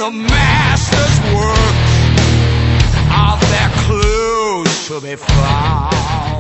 the master's work. Are there clues to be found?